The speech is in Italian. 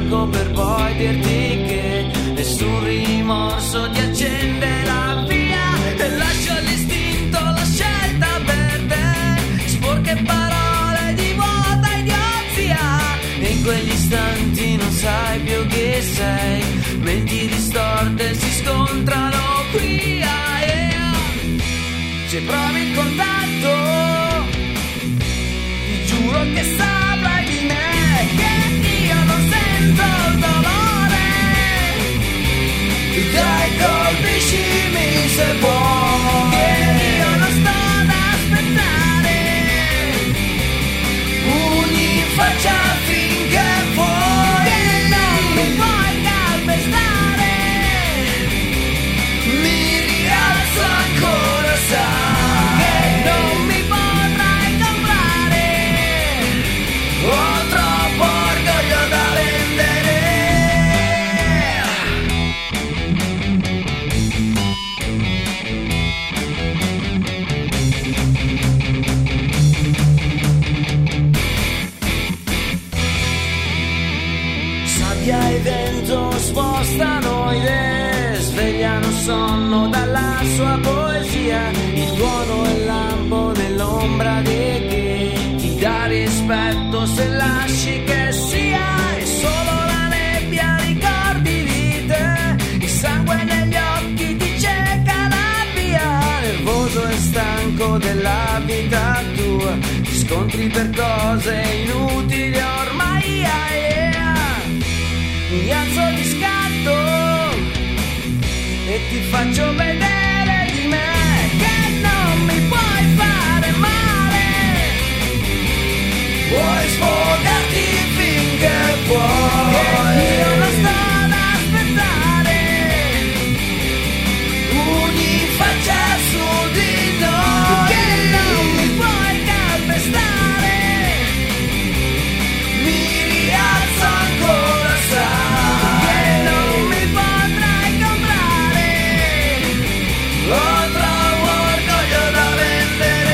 stanco per poi dirti che nessun rimorso ti accende la via e lascia l'istinto, la scelta per te, sporche parole di vuota idiozia, e in quegli istanti non sai più chi sei, menti distorte si scontrano qui, se provi il contatto ti giuro che saprai di me che io non sento il dolore, dai colpiscimi se vuoi, che io non sto ad aspettare, pugni in faccia finché puoi, che non mi puoi calpestare, mi rialzo ancora, sai che non mi potrai comprare, ho troppo orgoglio da vendere. Sabbia e vento spostano idee, svegliano sonno dalla sua poesia, il tuono e il lampo nell'ombra di chi ti dà rispetto se lasci che sia, e solo la nebbia ricordi di te, il sangue negli occhi ti cieca la via, nervoso e stanco della vita tua, ti scontri per cose inutili ormai, mi alzo di scatto e ti faccio vedere di me che non mi puoi fare male, puoi sfogarti finché puoi, che io non sto ad aspettare, pugni in faccia su di noi, che non mi puoi calpestare, mi rialzo ancora, sai che non mi potrai comprare, ho troppo orgoglio da vendere.